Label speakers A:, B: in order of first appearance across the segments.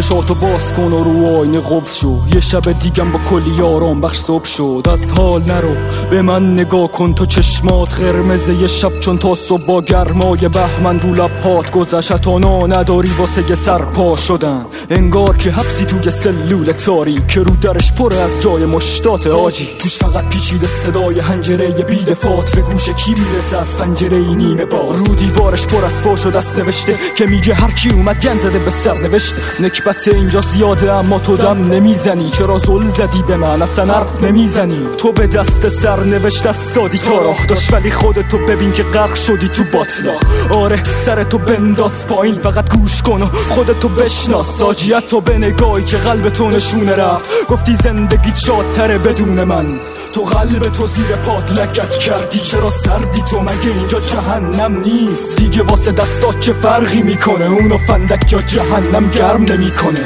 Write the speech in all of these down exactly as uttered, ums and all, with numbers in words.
A: چشاتو باز کن و رو آینه قفل شو. یه شب دیگم با کلی آرام بخش صبح شد. از حال نرو به من نگاه کن، تو چشمات قرمزه یه شب چون تا صبح با گرمای بهمن رو لبهات گذشت. اتانا نداری واسه یه سرپا شدن، انگار که حبسی توی سلول تاری که رو درش پر از جای مشتات آجی. توش فقط پیچیده صدای حنجره بی‌دفات به گوش کی میرسه از پنجره نیمه باز. رو دیوارش پر از فاش و دست نوشته که میگه هر کی اومد گن زده به سر نوشته. نکبت اینجا زیاده اما تو دم نمیزنی. چرا زل زدی به من اصلا حرف نمیزنی؟ تو به دست سر نوشت استادی تا راه داشت، ولی خودتو ببین که غرق شدی تو باطلاق. آره سرتو بنداز پایین، فقط گوش کن و خودتو بشناس. ساجیت تو به نگاهی که قلبتو نشونه رفت. گفتی زندگی شادتره بدون من، تو قلب تو زیر پات لگت کردی. چرا سردی تو؟ مگه اینجا جهنم نیست؟ دیگه واسه دستات چه فرقی میکنه؟ اونو فندک یا جهنم گرم نمیکنه.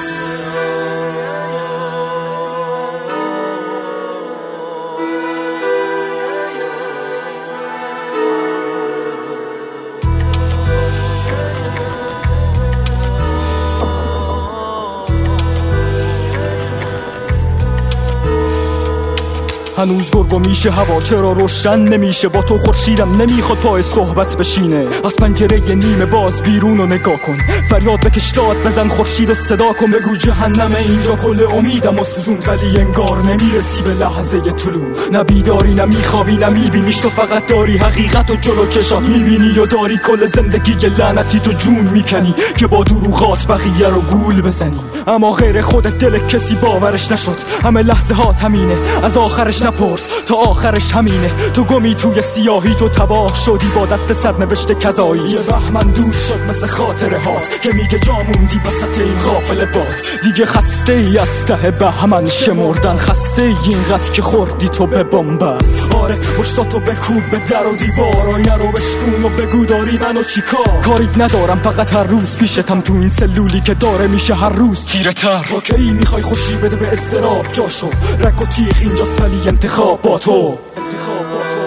A: هنوز گرگو میشه هوا، چرا روشن نمیشه؟ با تو خورشیدم نمیخواد پای صحبت بشینه. از پنجره نیمه باز بیرون رو نگاه کن، فریاد بکش داد بزن خورشید و صدا کن. بگو جهنم اینجا کل امیدم و سوزوند، ولی انگار نمیرسی به لحظه طلوع. نه بیداری نه میخوابی نه میبینیش، تو فقط داری حقیقت و جلو چشات میبینی و داری کل زندگی لعنتی تو جون میکنی که با دروغات بقیه رو گول بزنی. اما غیر خودت دل کسی باورش نشد، همه لحظه هات همینه، از آخرش نپرس تا آخرش همینه. تو گمی توی سیاهی، تو تباه شدی با دست سرنوشت کذایی. یه بهمن دود شد مثل خاطره هات که میگه جا موندی وسط این قافله باز. دیگه خسته ای از ته بهمن شمردن، خسته ای اینقدر که خوردی تو به بنبست. آره مشتاتو بکوب به در و دیوار، آینه رو بشکون و بگو داری منو چیکار. کاریت ندارم فقط هر روز پیشتم تو این سلولی که داره میشه هر روز تیره تر. با کی میخوای خوشی بده به استراب؟ جاشو رگ و تیغ اینجاست ولی انتخاب با تو، انتخاب با تو.